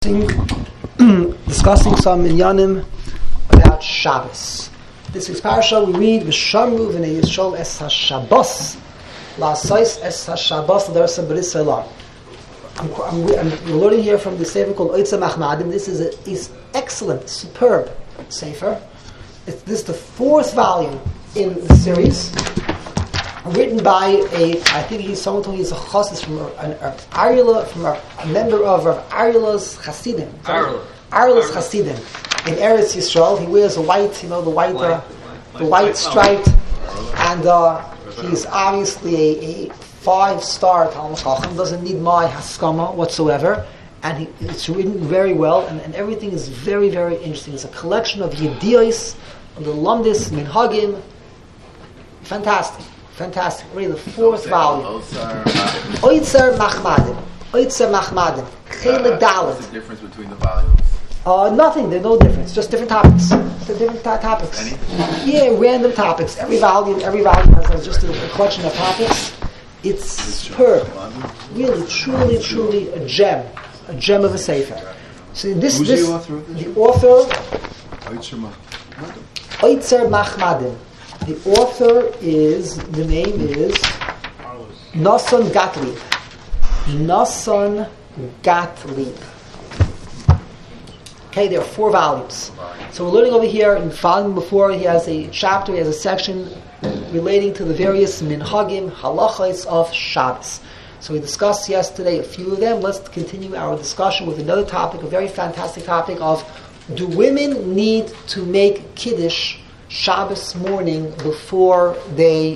discussing some inyanim about Shabbos. This week's parasha we read V'shamru v'nei Yisrael es ha-Shabbos la'asais es ha-Shabbos l'darsa b'ris ha'elam. We're learning here from the sefer called Oitza Machmadim. This is an excellent, superb sefer. This is the fourth volume in the series, written by someone told me he's a chassid from a member of Rav Aryala's Hasidim. Aryala's Hasidim in Eretz Yisrael. He wears a white, the white striped, and he's obviously a 5-star Talmud Chacham. Doesn't need my haskama whatsoever, and it's written very well, and everything is very, very interesting. It's a collection of yediyos, the lamdis, minhagim. Fantastic. Really, the fourth volume. Oitzer Machmadim. Chelik Dalet. What's the difference between the volumes? Nothing. There's no difference. Just different topics. Topics. Anything? Yeah, random topics. Every volume has just a collection of topics. It's superb. Really, truly a gem of a sefer. So Who's the author of this? The author, Oitzer Machmadim. The author the name is Nosson Gottlieb. Okay, there are 4 volumes. So we're learning over here in volume before. He has a chapter, he has a section relating to the various minhagim, halachos of Shabbos. So we discussed yesterday a few of them. Let's continue our discussion with another topic, a very fantastic topic of, do women need to make kiddush Shabbos morning before they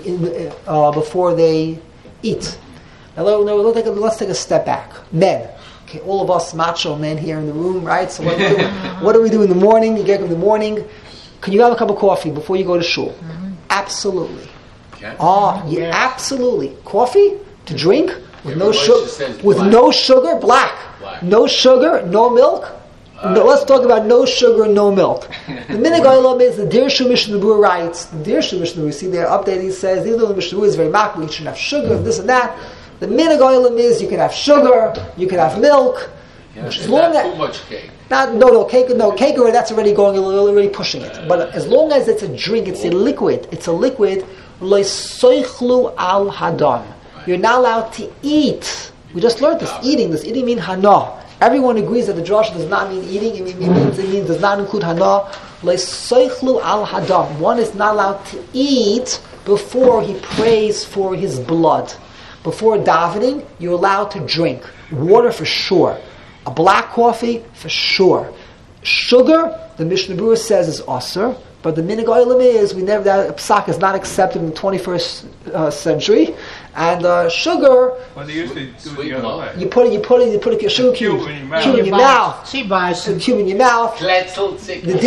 eat? Now let's take a step back. Men, okay, all of us macho men here in the room, right? So what do we do in the morning? You get up in the morning. Can you have a cup of coffee before you go to shul? Mm-hmm. Absolutely. Okay. Yeah, absolutely. Coffee to drink with no sugar. With no sugar, black. No sugar, no milk. No, let's talk about no sugar, no milk. The minhag olam is the Dirshu Mishnah Berurah writes. The Dirshu Mishnah Berurah, see their update. He says even though the Mishnah Berurah is very makbid, you shouldn't have sugar, this and that. The minhag olam is you can have sugar, you can have milk. Yeah, as long as too much cake. Cake. Or that's already going already pushing it. But as long as it's a drink, it's a liquid. Lo soichlu al hadam. You're not allowed to eat. We just learned this. Eating means hana. Everyone agrees that the drasha does not mean eating. It means does not include hana. Leisoichlu al hadam. One is not allowed to eat before he prays for his blood. Before davening, you're allowed to drink water for sure. A black coffee for sure. Sugar, the Mishnah Berurah says, is asur. But the minhag olam is that psak is not accepted in the 21st century, and sugar. Well, they usually do it the other way. You put a sugar cube in your mouth. Cube in your mouth. The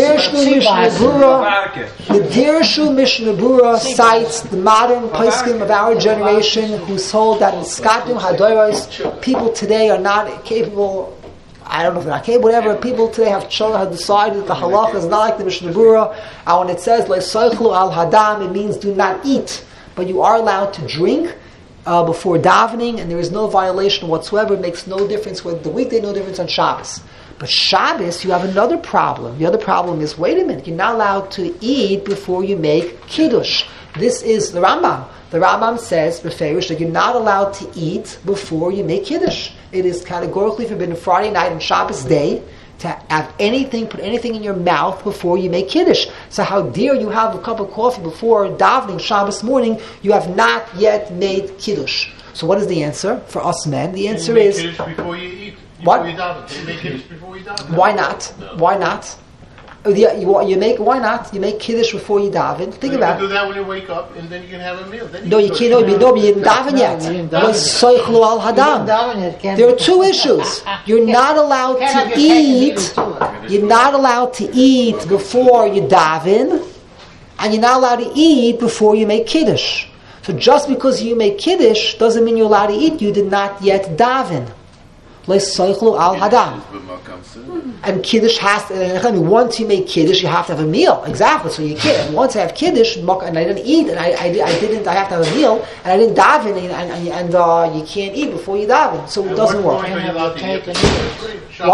Dirshu Mishnah Berurah cites the modern poskim of our generation who hold that in Skatim Hadoros, people today are not capable. I don't know if they're not capable, whatever. People today have decided that the halacha is not like the Mishnah Berurah. And when it says "Leisoichlu al hadam," it means do not eat, but you are allowed to drink before davening, and there is no violation whatsoever. It makes no difference with the weekday, no difference on Shabbos. But Shabbos, you have another problem. The other problem is, wait a minute, you're not allowed to eat before you make kiddush. This is the Rambam. The Rambam says, beferish, that you're not allowed to eat before you make kiddush. It is categorically forbidden Friday night and Shabbos day to have put anything in your mouth before you make kiddush. So how dare you have a cup of coffee before davening Shabbos morning? You have not yet made kiddush. So what is the answer for us men? The answer is, kiddush before you eat. What? You make kiddush before you daven. Why not? No. Why not? Why not? You make kiddush before you daven. Think about it. You can do that when you wake up, and then you can have a meal. Then you can't. No, you didn't daven yet. Soichlu al hadam. There are 2 issues. You're not allowed to eat. You're not allowed to eat before you daven, and you're not allowed to eat before you make kiddush. So just because you make kiddush doesn't mean you're allowed to eat. You did not yet daven. Leisoichlu al hadam. And kiddush once you make kiddush, you have to have a meal. Exactly. So you can't. Once I have kiddush, and I didn't eat, and I have to have a meal, and I didn't daven, and you can't eat before you daven. So it doesn't work. What?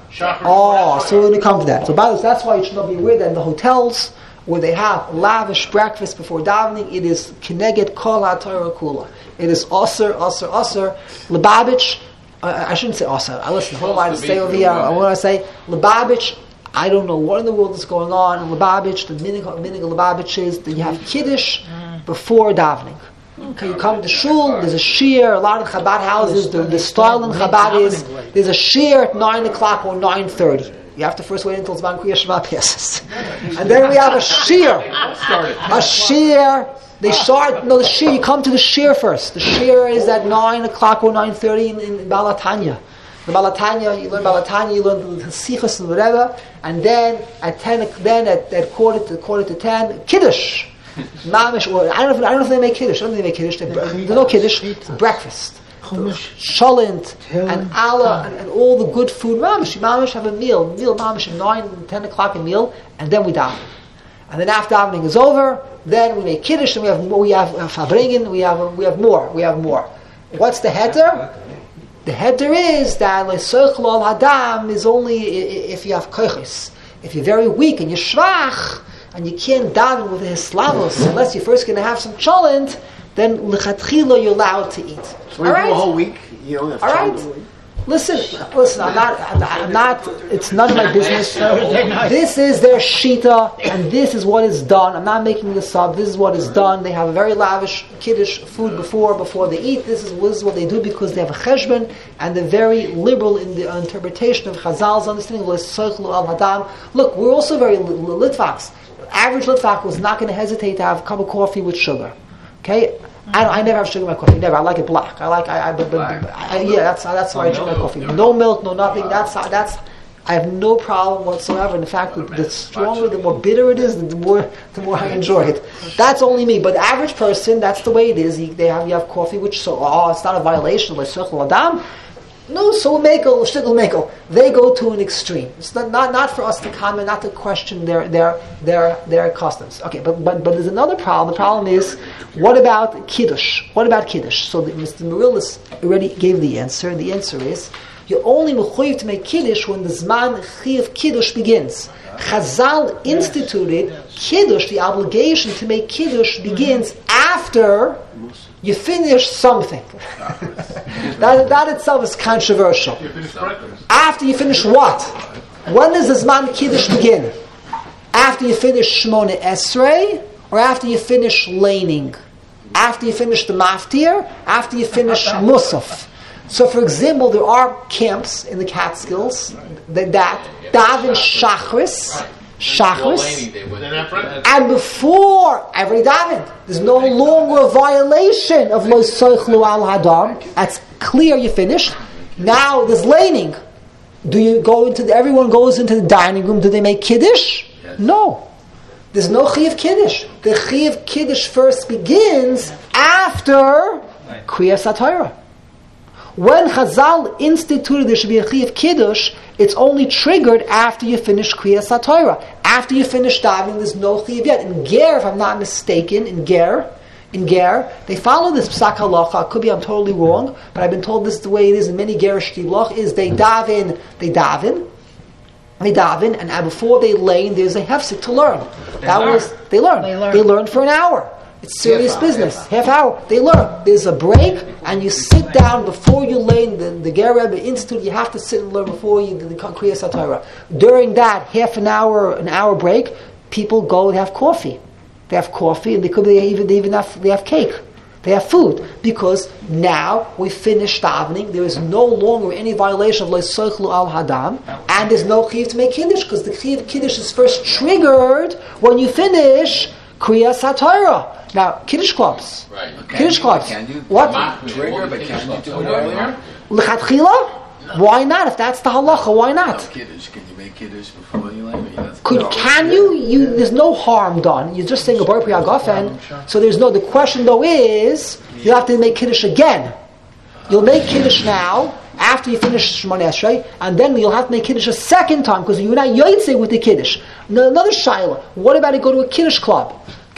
So we're going to come to that. So by the way, that's why you should not be aware that in the hotels where they have lavish breakfast before davening, it is kineged kol ha'torah kula. It is aser. Lubavitch, I shouldn't say aser. Listen, hold on, I stay over here. I want to say Lubavitch. I don't know what in the world is going on in Lubavitch. The meaning of Lubavitch is that you have Kiddush before davening. Okay, you come to shul, there's a shiur. A lot of Chabad houses, the style in Chabad is there's a shiur at 9 o'clock or 9:30. You have to first wait until Zman Kriya Shema passes. And then we have a shiur. They start, the shiur, you come to the shiur first. The shiur is at 9 o'clock or 9:30 in Balatanya. The Balatanya, you learn the Sichos and whatever, and then at 10, at quarter to 10, Kiddush. Mamish, or I don't know if they make Kiddush. There's no Kiddush. Breakfast, Sholint and Allah and all the good food. Mamish have a meal. Mamish at 9, 10 o'clock a meal, and then we daven. And then after davening is over, then we make Kiddush, and we have Fabringen. We have more. What's the heter? The heter is that Le'sochel al Hadam is only if you have koiches. If you're very weak and you're shvach, and you can't daven with his slavos unless you're first going to have some cholent, then lechatchila you're allowed to eat. So we do a whole week. You don't have right. Listen. I'm not. It's none of my business. This is their shita, and this is what is done. I'm not making this up. This is what is done. They have a very lavish kiddush food before they eat. This is what they do because they have a cheshbon, and they're very liberal in the interpretation of Chazal's understanding of Le'sochel al Hadam. Look, we're also very Litvaks. Average Litvak was not going to hesitate to have a cup of coffee with sugar. Okay. I never have sugar in my coffee. Never. I like it black. That's how I drink my coffee. No milk, no nothing. That's. I have no problem whatsoever. In fact, the stronger, the more bitter it is, the more I enjoy it. That's only me. But the average person, that's the way it is. You have coffee, which it's not a violation. Le'sochel adam. No, so mekel, shtigl mekel. They go to an extreme. It's not for us to comment, not to question their customs. Okay, but there's another problem. The problem is, what about Kiddush? So Mr. Marilis already gave the answer, and the answer is, you're only mechuyev to make Kiddush when the Zman Chiyav Kiddush begins. Chazal instituted Kiddush, the obligation to make Kiddush begins after you finish something. that itself is controversial. After you finish what? When does the Zman Kiddush begin? After you finish Shmona Esrei, or after you finish laning? After you finish the Maftir? After you finish Musaf? So, for example, there are camps in the Catskills that daven Shachris, and before every daven, there's no longer a violation of Lo Soichlu Al Hadam. That's clear. You finished. Now there's laning. Do you go everyone goes into the dining room? Do they make Kiddush? Yes. No. There's no Chiyav Kiddush. The Chiyav Kiddush first begins after Kriyas HaTorah. When Chazal instituted there should be a Chiyav Kiddush, it's only triggered after you finish Kriyas HaTorah. After you finish davening, there's no Chiyav yet. In Ger, if I'm not mistaken, in Ger, they follow this Psak Halacha. Could be I'm totally wrong, but I've been told this is the way it is in many Gerish Tiblach, is they daven, and before they lane, there's a hefsek to learn. They learn for an hour. It's serious business. Half hour. They learn. There's a break, and you sit down before you lane. The Ger Rebbe Institute, you have to sit and learn before you do the Kriyas HaTorah. During that half an hour break, people go and have coffee. They have coffee, and they have cake. They have food, because now we finished davening. There is no longer any violation of Le'sochlu Al Hadam, and there's no Chiyav to make Kiddush, because the Chiyav Kiddush is first triggered when you finish Kriyas HaTorah. Now, Kiddush clubs. Right. Okay. Kiddush clubs. What? Trigger, but can you do it earlier? L'chatchila? Why not? If that's the halacha, why not? Kiddush. Can you make Kiddush before you lay? Can you? There's no harm done. You're just saying a bar priagafen. So there's no. The question though is, you have to make Kiddush again. You'll make Kiddush now after you finish Shemona Esrei, and then you'll have to make Kiddush a second time because you're not yotzei with the Kiddush. Another shaila. What about you go to a Kiddush club?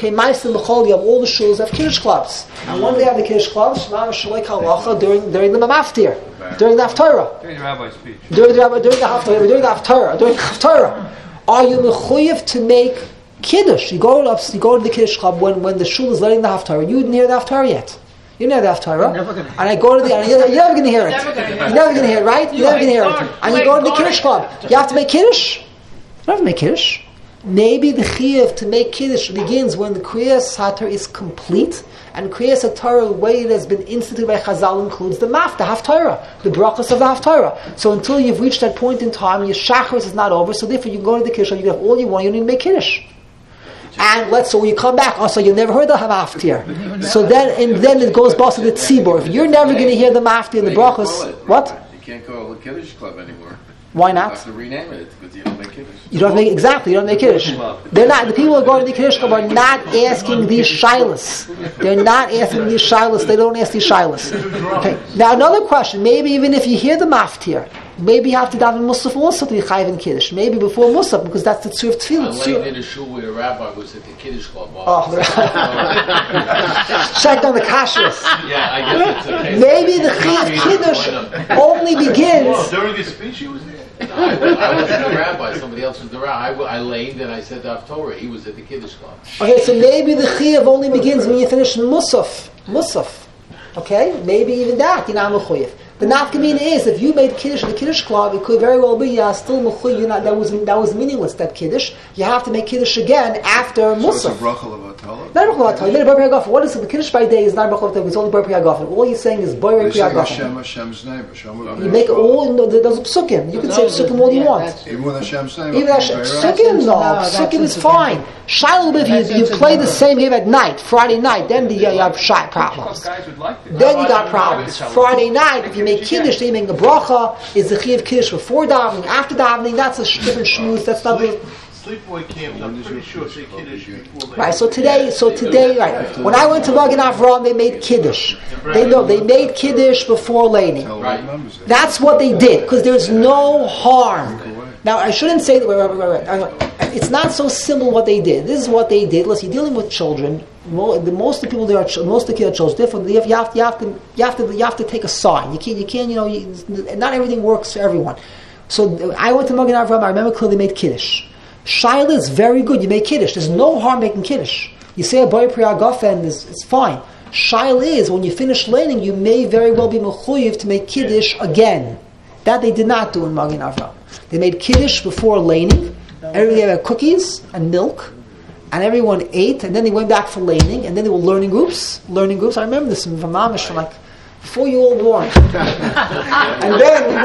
Okay, Ma'asim B'chol, you have all the shuls have Kiddush clubs. And when they have the Kiddush clubs, Mamash Shalek Halacha during the Mamaftir, during the Haftarah. During the rabbi's speech. During the Haftarah. Are you mechuyev to make Kiddush? You go to the Kiddush club when the shul is letting the Haftarah. You didn't hear the Haftarah yet. You didn't hear the Haftarah. And I go to you're never going to hear it. You're never going to hear it, right? You're never going to hear it. And you go to the Kiddush club. You have to make Kiddush. You don't have to make Kiddush. Maybe the chiyuv to make Kiddush begins when the Kriyas Hatar is complete, and Kriyas Hatar, the way it has been instituted by Chazal, includes the Haftarah, the brachas of the Haftarah. So until you've reached that point in time, your Shacharis is not over, so therefore you can go to the Kiddush, you can have all you want, you don't need to make Kiddush. And when you come back, also you never heard the Haftir. So then it goes back to the Tzibur. If you're never going to hear the Maftir and the brachas, what? You can't call it a Kiddush club anymore. Why not? You have to rename it because you don't make Kiddush. You don't make Kiddush. They're not. The people who are going to the Kiddush club are not asking these shilas. They're not asking these shilas. They don't ask these shilas. Okay. Now another question. Maybe even if you hear the maftir, maybe you have to daven musaf also to be chayiv in Kiddush. Maybe before musaf because that's the tzur of tefillah. I laid in a shul where a rabbi was at the Kiddush club. Check on the kashrus. Yeah, I guess it's okay. Maybe the chayiv Kiddush only begins. During his speech, he was there. I wasn't the rabbi. Somebody else was the rabbi. I laid and I said the Haftorah. He was at the Kiddush club. Okay, so maybe the chayiv only begins when you finish musaf. Okay, maybe even that you're not mechuyev. The nafkamina is if you made Kiddush in the Kiddush club, it could very well be still mechuyev. That was meaningless. That Kiddush, you have to make Kiddush again after Musaf. So it's a bracha levatala. Not a bracha levatala. You made a bar priya gafen. What is it? The Kiddush by day is not a bracha levatala. It's only bar priya gafen. All he's saying is bar priya gafen. Hashem's name. You make all those psukim. You can say psukim all you want. Even with Hashem's name. Even psukim, no. Psukim is fine. Shiloh, if you play the same game at night, Friday night, then you have shot problems. Then you got problems. Friday night, if you make Kiddush, then you make the bracha, is the Chiyav Kiddush before davening, after davening, that's a different shmooth, that's not the... Sleepaway camps, I'm pretty sure say Kiddush before. Right, so today, right, when I went to Magen Avraham, they made Kiddush. They made Kiddush before laning. Right. That's what they did, because there's no harm. Now, I shouldn't say that, right. It's not so simple what they did. This is what they did. Listen, you're dealing with children. Most of the people there are most of the kids are children. Therefore, you have to take a side. You can't. Not everything works for everyone. So I went to Magen Avraham. I remember clearly made Kiddush. Shaila is very good. You make Kiddush. There's no harm making Kiddush. You say a Bar Priya Gafen it's fine. Shaila is when you finish laning, you may very well be mechuyev to make Kiddush again. That they did not do in Magen Avraham. They made Kiddush before laning. Everybody had cookies and milk, and everyone ate, and then they went back for laning, and then there were learning groups. I remember this from Mamish from like before you all born. And then we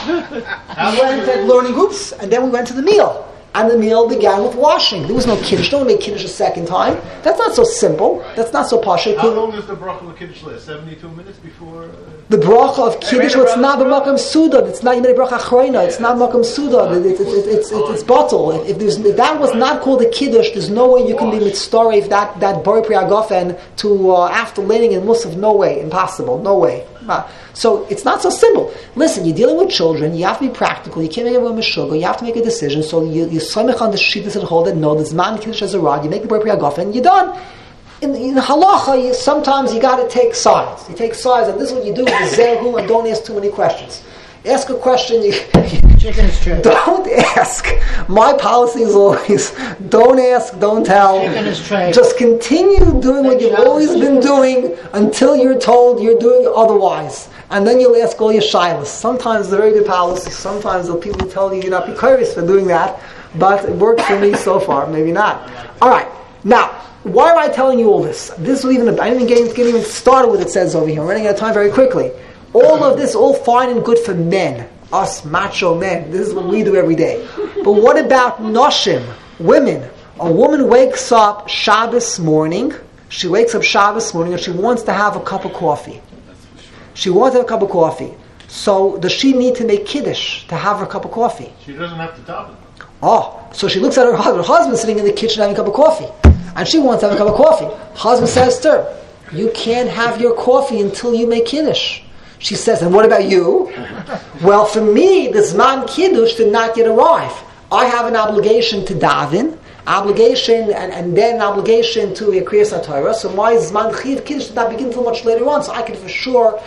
went at learning groups, and then we went to the meal. And the meal began with washing. There was no Kiddush. No one made Kiddush a second time. That's not so simple. That's not so posh. How long does the bracha of Kiddush last? 72 minutes before? The bracha of Kiddush, it's not the Makam Sudad. It's not even a bracha Achrayna. It's not Makam Sudad. It's bottle. If that was not called a Kiddush, there's no way you can be mitzvah if that Bar Priya Gafen to after laning in Musaf. No way. Impossible. No way. So it's not so simple. Listen, you're dealing with children. You have to be practical. You can't make everyone mishuga. You have to make a decision. So you samech on the shittas that hold that no, the zman Kiddush as a rod. You make the Bar Priya Gafen, and you're done. In halacha, sometimes you got to take sides. You take sides, and this is what you do with the zehu, and don't ask too many questions. Ask a question. Chicken is trash. Don't ask. My policy is always don't ask, don't tell. Chicken is trash. Just continue doing what you've always been doing until you're told you're doing otherwise, and then you'll ask all your shilas. Sometimes it's a very good policy. Sometimes the people tell you you're not be curious for doing that, but it worked for me so far. Maybe not. All right, now. Why am I telling you all this? I didn't get even started with it says over here. I'm running out of time very quickly. All of this, all fine and good for men. Us macho men. This is what we do every day. But what about noshim, women? A woman wakes up Shabbos morning. She wakes up Shabbos morning and she wants to have a cup of coffee. She wants to have a cup of coffee. So does she need to make Kiddush to have her cup of coffee? She doesn't have to top it. Oh, so she looks at her husband sitting in the kitchen having a cup of coffee. And she wants to have a cup of coffee. Husband says to her, you can't have your coffee until you make Kiddush. She says, and what about you? Well, for me, the Zman Kiddush did not yet arrive. I have an obligation to daven, obligation and then an obligation to a Kriyas HaTorah. So my Zman Chiv Kiddush did not begin until much later on. So I could for sure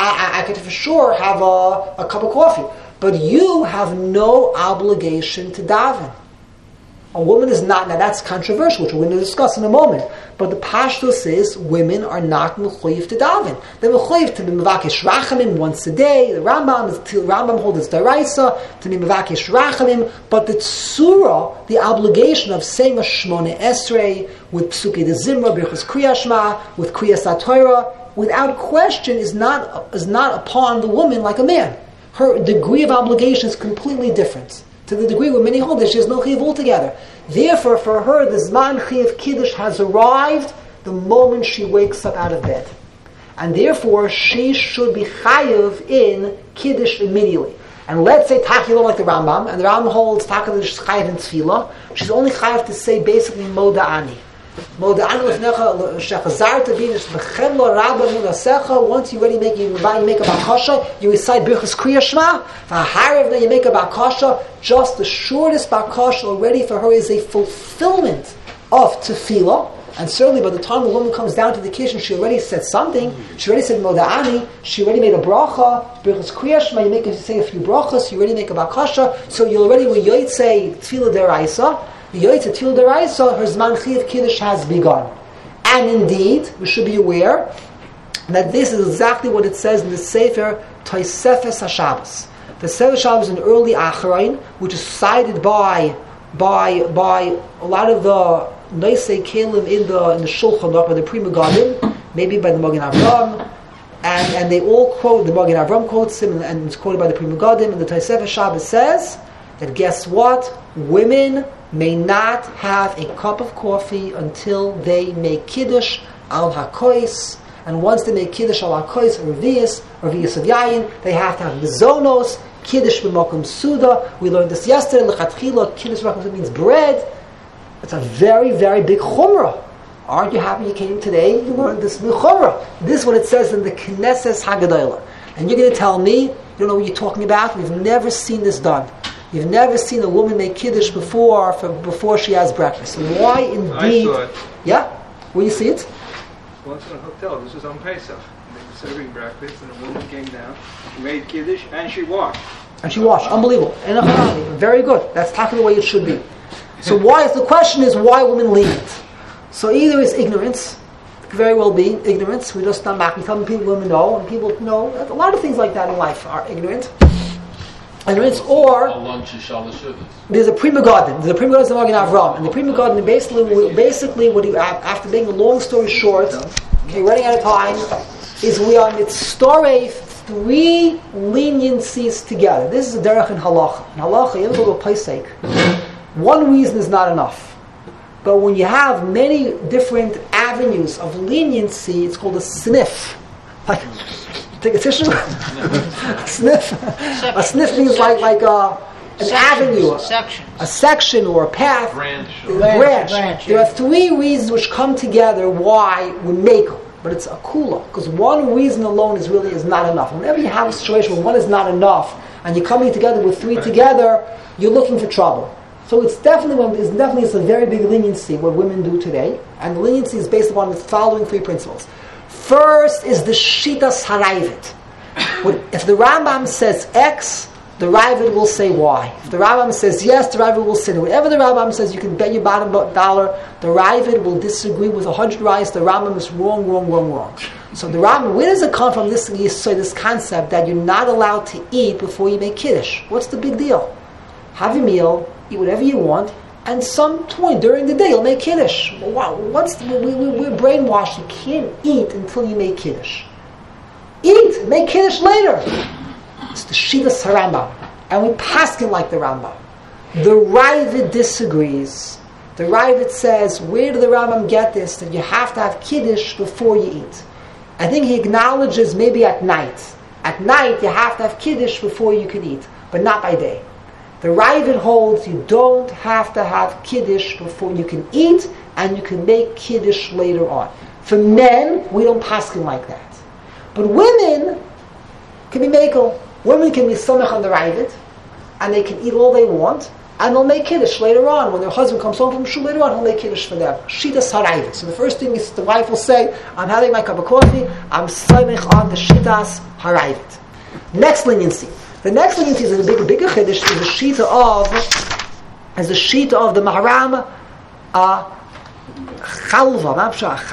have a cup of coffee. But you have no obligation to daven. A woman is not, now that's controversial, which we're going to discuss in a moment. But the pashtus is, women are not mechuyev to daven. They're mechuyev to be mevakesh rachamim once a day. The Rambam holds it's daraisa, to be mevakesh rachamim. But the tzura, the obligation of saying a Shmona Esrei, with Psukei de Zimra, Birchas Kriyas Shema, with Kriyas HaTorah, without question is not upon the woman like a man. Her degree of obligation is completely different. To the degree where many hold that she has no chiyuv altogether. Therefore, for her, the Zman Chiyuv Kiddush has arrived the moment she wakes up out of bed. And therefore, she should be chayiv in Kiddush immediately. And let's say Tachila like the Rambam, and the Rambam holds Tachila is chayiv in Tefillah, she's only chayiv to say basically Moda'ani. Moda'ani lefnecha shechazarta binish b'chem lo rabba munasecha. Once you already make a bakasha, you recite Birchas Kriyas Shema. V'harevna you make a bakasha. Just the shortest bakasha already for her is a fulfillment of tefillah. And certainly by the time the woman comes down to the kitchen, she already said something. She already said Moda'ani. She already made a bracha. Birchas Kriyas Shema, you say a few brachas. You already make a bakasha. So you already, when you say tefillah deraisa, the Yoytze Til Deraisa, her Zman Chiv Kiddush has begun. And indeed, we should be aware that this is exactly what it says in the Sefer Tosefes HaShabbos. The Sefer HaShabbos is an early Acharon, which is cited by a lot of the Noisei Kelim in the Shulchan Aruch, by the Pri Megadim, maybe by the Magen Avram, and they all quote, the Magen Avram quotes him, and it's quoted by the Pri Megadim, and the Tosefes HaShabbos says that guess what? Women may not have a cup of coffee until they make Kiddush al HaKois. And once they make Kiddush al HaKois, or Revius of Yayin, they have to have Mizonos, Kiddush b'mokum Suda. We learned this yesterday, L'chatchila, Kiddush b'mokum means bread. It's a very, very big chumrah. Aren't you happy you came today? You learned this big chumrah. This is what it says in the Knesset Haggadah. And you're going to tell me, you don't know what you're talking about? We've never seen this done. You've never seen a woman make Kiddush before she has breakfast. And why indeed? I saw it. Yeah? Where you see it? Once in a hotel. This was on Pesach. They were serving breakfast, and a woman came down. She made Kiddush, and she washed. Unbelievable. And very good. That's exactly the way it should be. So the question is why women leave it? So either it's ignorance. It could very well be ignorance. We just stand back. We tell people women know, and people know. A lot of things like that in life are ignorant. Or there's a Pri Megadim. There's a Pri Megadim of the Magen Avram, and the Pri Megadim basically what you after being a long story short, okay, running out of time, is we are mitztorei 3 leniencies together. This is a derech in halacha. In halacha, you have to go to a Pesach. One reason is not enough, but when you have many different avenues of leniency, it's called a sniff. Like, take a tissue. A sniff. A sniff means like an avenue, a section or a path, branch. There are 3 reasons which come together why we make, but it's a kula, because one reason alone is not enough. Whenever you have a situation where one is not enough, and you're coming together with 3 together, you're looking for trouble. So it's definitely a very big leniency what women do today, and the leniency is based upon the following 3 principles. First is the Shitas Harayvit. If the Rambam says X, the Ravid will say Y. If the Rambam says yes, the Ravid will say no. Whatever the Rambam says, you can bet your bottom dollar, the Ravid will disagree with 100 rayos. The Rambam is wrong. So the Rambam, where does it come from, this concept that you're not allowed to eat before you make Kiddush? What's the big deal? Have your meal, eat whatever you want, and some point during the day you'll make Kiddush. Wow, we're brainwashed. You can't eat until you make Kiddush. Eat, make Kiddush later. It's the Shitas Rambam, and we paskin like the Rambam. The Ravid disagrees. The Ravid says, where did the Rambam get this? That you have to have Kiddush before you eat. I think he acknowledges maybe at night. At night you have to have Kiddush before you can eat, but not by day. The Ravid holds you don't have to have Kiddush before you can eat, and you can make Kiddush later on. For men, we don't paskin like that. But women can be mekel. Women can be somech on the Ravid, and they can eat all they want, and they'll make kiddush later on. When their husband comes home from shul later on, he'll make kiddush for them. Shitas harayvit. So the first thing is the wife will say, I'm having my cup of coffee, I'm saimech on the shitas harayvit. Next leniency. The next leniency is a bigger chiddush, is the shita of the Maharam Chalva.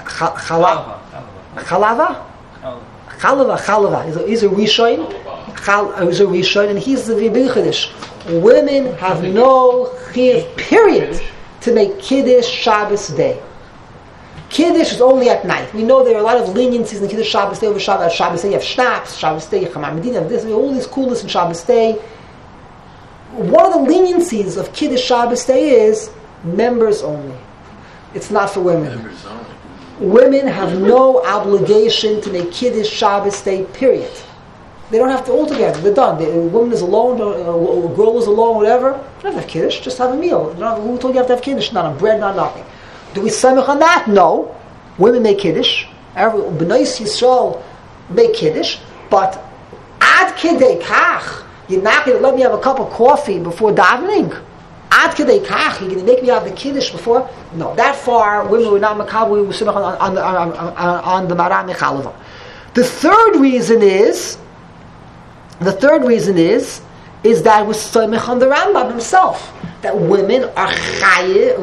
Chalava. He's a Rishon. He's a Rishon, and he's the big chiddush. Women have no chiyuv, period, to make kiddush Shabbos day. Kiddush is only at night. We know there are a lot of leniencies in Kiddush Shabbos day over Shabbos day. You have schnapps, Shabbos day, Chamar Medina, all these coolness in Shabbos day. One of the leniencies of Kiddush Shabbos day is members only. It's not for women. Members only. Women have no obligation to make Kiddush Shabbos day, period. They don't have to all together. They're done. A woman is alone, a girl is alone, whatever. You don't have to have Kiddush, just have a meal. Who told you have to have Kiddush? Not on bread, not nothing. Do we samech on that? No. Women make Kiddush. B'nai Yisrael make Kiddush. But ad kidei kach, you're not going to let me have a cup of coffee before davening? Ad kidei kach, you're going to make me have the Kiddush before? No. That far, women were not makabel, we were samech on the Maram Mechalava. The third reason is that was samech on the Rambam himself. That women are chayiv,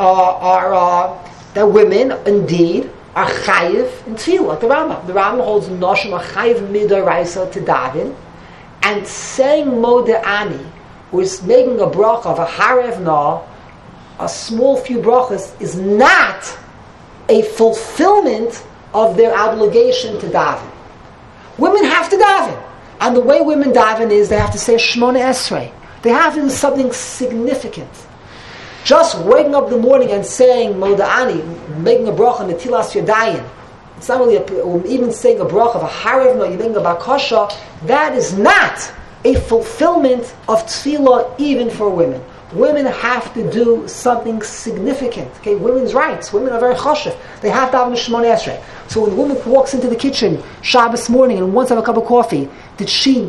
that women indeed are chayiv in tefillah, like the Rambam. The Rambam holds noshim are chayiv midoraisa to daven, and saying moda'ani, or making a bracha of a harev na, a small few brachas, is not a fulfillment of their obligation to daven. Women have to daven, and the way women daven is they have to say Shmona Esrei. They have in something significant. Just waking up in the morning and saying Moda'ani, making a bracha on the Tilas Yadayim, it's not really even saying a bracha of a Harev, no, you're making a Bakasha, that is not a fulfillment of tefillah even for women. Women have to do something significant. Okay, women's rights. Women are very chashuv. They have to have a Shmona Esrei. So when a woman walks into the kitchen Shabbos morning and wants to have a cup of coffee, so she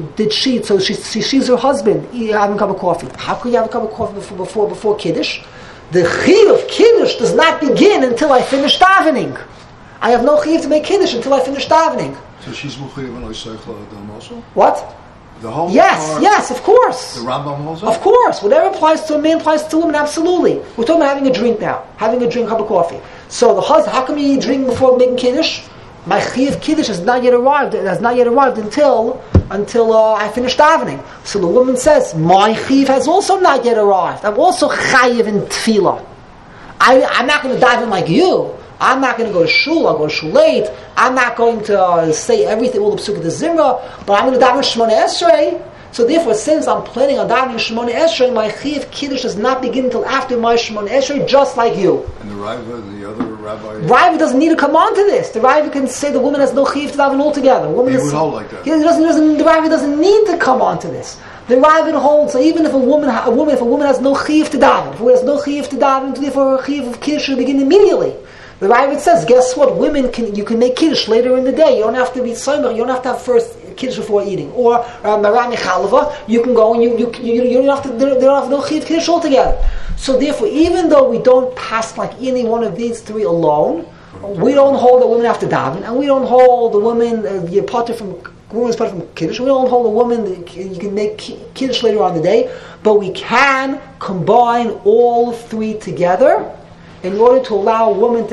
sees her husband having a cup of coffee. How can you have a cup of coffee before Kiddush? The chiyuv of Kiddush does not begin until I finish davening. I have no chiyuv to make Kiddush until I finish davening. So she's muchayiv on Oiseichel Adam also? What? The whole Yes, of course. The Rambam also? Of course. Whatever applies to a man applies to a woman, absolutely. We're talking about having a drink now. Having a drink, cup of coffee. So the husband, how come you drink before making Kiddush? My chiyuv Kiddush has not yet arrived. It has not yet arrived until I finish davening. So the woman says, my chiyuv has also not yet arrived. I'm also chayiv in tefillah. I'm not going to daven like you. I'm not going to go to shul. I'll go to shul late. I'm not going to say everything, all the psukah the zimra, but I'm going to daven Shmona Esrei. So therefore, since I'm planning on davening Shmona Esrei, my chiyuv Kiddush does not begin until after my Shmona Esrei, just like you. And the Raiva, the other rabbi... Raiva doesn't need to come on to this. The Raiva can say the woman has no chiyuv to daven altogether. He would hold like that. The Raiva doesn't need to come on to this. The Raiva holds, so even if a woman has no chiyuv to daven, if a woman has no chiyuv to daven, therefore her chiyuv of Kiddush should begin immediately. The Raiva says, guess what? You can make Kiddush later in the day. You don't have to be Tzomach. You don't have to have first Kiddush before eating. Or Maram Mechalava, you can go and you don't have to. They don't have no Kiddush altogether. So therefore, even though we don't pass like any one of these three alone, we don't hold the women after daven, and we don't hold the woman you're parted from Kiddush. We don't hold a woman you can make Kiddush later on in the day, but we can combine all three together in order to allow a woman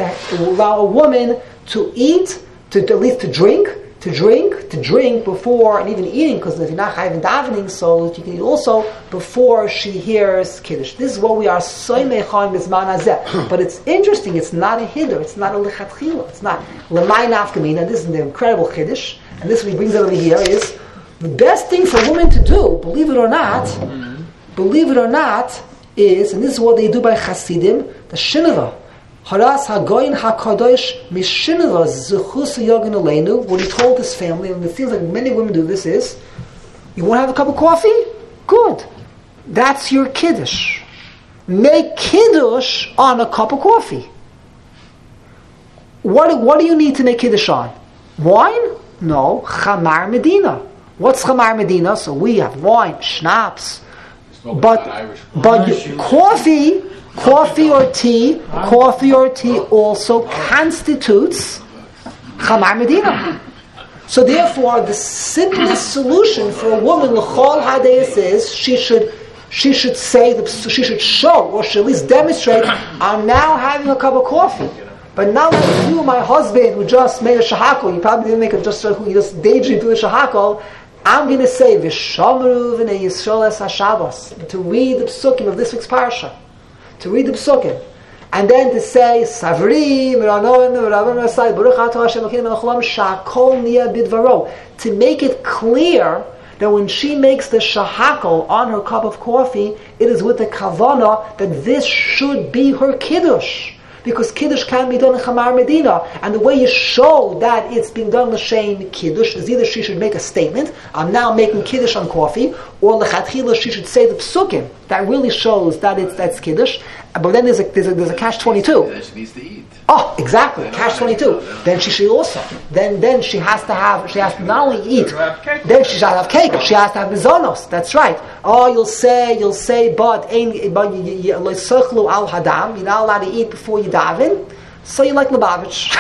to eat, at least to drink before, and even eating, because if you're not chayiv in davening, so you can eat also before she hears Kiddush. This is what we are soymech on bizman hazeh. But it's interesting. It's not a hiddur. It's not a lechatchila. It's not lemay nafkamina. This is the incredible Kiddush, and this we brings it over here is the best thing for women to do. Believe it or not, is, and this is what they do by Hasidim, the Shinava. Haras Hagoyin HaKadosh Mishinava Zechus Yogin Aleinu, what he told his family, and it feels like many women do this, is, you want to have a cup of coffee? Good. That's your Kiddush. Make Kiddush on a cup of coffee. What do you need to make Kiddush on? Wine? No. Chamar Medina. What's Chamar Medina? So we have wine, schnapps, spoke But about Irish. coffee or tea also constitutes Chamar Medina. So therefore, the simplest solution for a woman l'chol hadayis is she should say she should show or should at least demonstrate I'm now having a cup of coffee. But now that you, my husband, who just made a shahakol, you probably didn't make it just who you just daydreamed through the shahakol. I'm going to say V'shamru v'nei Yisrael es haShabbos, to read the psukim of this week's parsha, to read the psukim, and then to say Savri Miranon Rabban Rasai Baruch Atah Hashem Elokeinu Melech Haolam Shakol Nia Bidvaro, to make it clear that when she makes the shahakol on her cup of coffee, it is with the kavana that this should be her kiddush. Because Kiddush can be done in Chamar Medina. And the way you show that it's being done L'Shem Kiddush is either she should make a statement, I'm now making Kiddush on coffee, or L'Chatchila she should say the Psukim. That really shows that that's Kiddush. But then there's a catch-22. Then she needs to eat. Oh, exactly, catch-22. Then she should also. Then she has to not only eat, then she has to have cake. She has to have mizonos. That's right. Oh, you'll say, but loisachlu al hadam. You're not allowed to eat before you daven. So you like Lubavitch.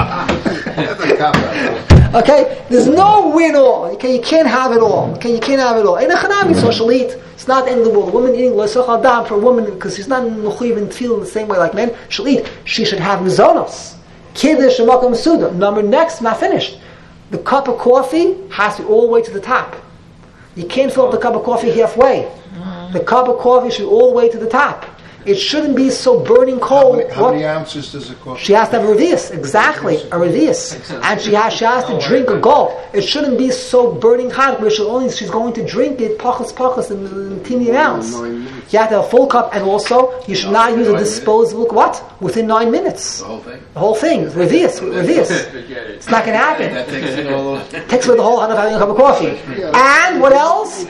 Okay, there's no win-all. Okay, you can't have it all. Okay, you can't have it all. In a chanami, so she'll eat. It's not the end of the world. A woman eating loisach al hadam for a woman because she's not mechuyev and feeling the same way like men. She'll eat. She should have mizonos. Kiddush and makom suda. Number next, not finished. The cup of coffee has to be all the way to the top. You can't fill up the cup of coffee halfway. The cup of coffee should be all the way to the top. It shouldn't be so burning cold. How many ounces does it cost? She has to have a revius, exactly, a revius. And she has to drink a gulp. It shouldn't be so burning hot where she's going to drink it pachas in teeny amounts. You have to have a full cup, and also you should not use a disposable, within 9 minutes. The whole thing. The whole thing, revius. It's not going to happen. That takes it all over. Takes away the whole hand of having a cup of coffee. And what else?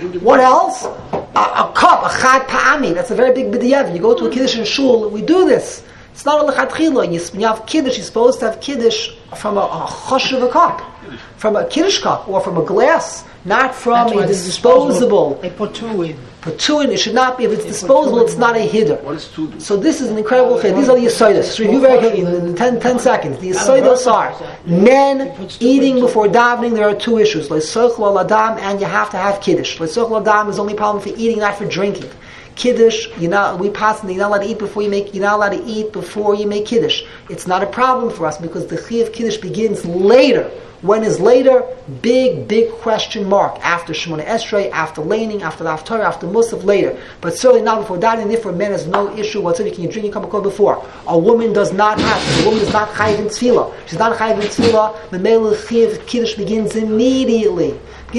A cup, a chad pa'ami. That's a very big b'diavad. You go to a kiddush in shul, we do this. It's not a lechatchila. When you have kiddush, you're supposed to have kiddush from a choshev cup, from a kiddush cup, or from a glass, not from a disposable. They put two in. Put two in. It should not be. If it's disposable, it's not a hiddur. What is two? So this is an incredible thing. These are the yisodos. Just review very quickly in 10 seconds. The yisodos are men eating before davening. There are two issues: loisachlu al adam, and you have to have kiddush. Loisachlu al adam is only a problem for eating, not for drinking. Kiddush, you're not allowed to eat before you make. You're not allowed to eat before you make kiddush. It's not a problem for us because the chiyuv of kiddush begins later. When is later? Big question mark. After Shemona Esrei, after laning, after the Haftarah, after Musaf, later. But certainly not before that, and therefore man has no issue whatsoever. Can you drink your cup of coffee before? A woman does not have. A woman is not chayiv in tefillah. She's not chayiv in tefillah. The mele chiyuv kiddush begins immediately.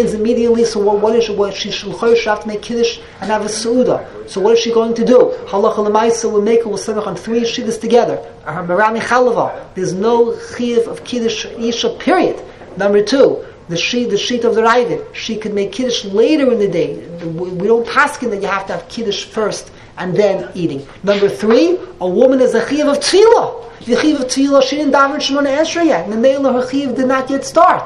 So what is she should have to make kiddush and have a seuda. So what is she going to do? Halacha l'maisa will make her will send on 3 shidduchs together. Marami chalava. There's no chiyuv of kiddush isha. Period. Number 2, the sheet of the Ravid. She could make kiddush later in the day. We don't paskin that you have to have kiddush first and then eating. Number 3, a woman is a chiyuv of tefillah. The chiyuv of tefillah, she didn't daven Shemona Esrei yet. And the male her chiyuv did not yet start.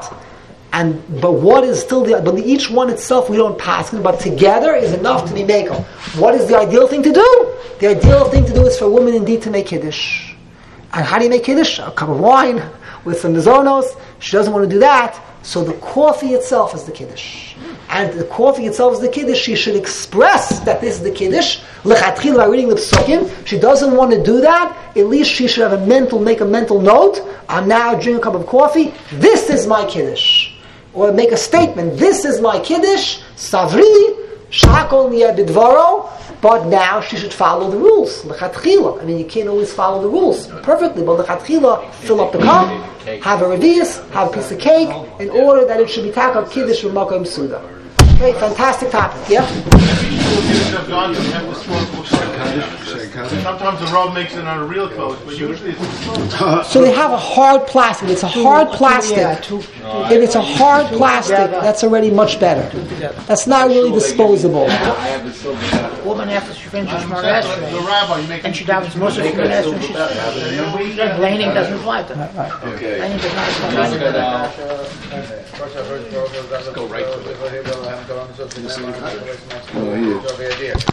But what is still but each one itself we don't pass, but together is enough to be makel. What is the ideal thing to do? The ideal thing to do is for a woman indeed to make kiddush. And how do you make kiddush? A cup of wine with some mizonos. She doesn't want to do that, so the coffee itself is the kiddush. And the coffee itself is the kiddush. She should express that this is the kiddush lechatchila by reading the psukim. She doesn't want to do that. At least she should have make a mental note. I'm now drinking a cup of coffee. This is my kiddush. Or make a statement. This is my kiddush. Savri shakol niyeh bidvaro. But now she should follow the rules. Lechatchila. I mean, you can't always follow the rules perfectly, but lechatchila, fill up the cup, have a revius, have a piece of cake, in order that it should be takal kiddush from makom suda. Okay, fantastic topic. Yeah. Sometimes the rub makes it on a real clothes, but usually it's So they have a hard plastic. It's a hard plastic. If it's a hard plastic, that's already much better. That's not really disposable. I have the silver cup. Woman after she finishes Shemona the Esrei, rabbi, you make and she davens most of Shemona Esrei, she's laning doesn't apply to her. Okay. Laning does not apply to her. Go right to it. Oh, yeah.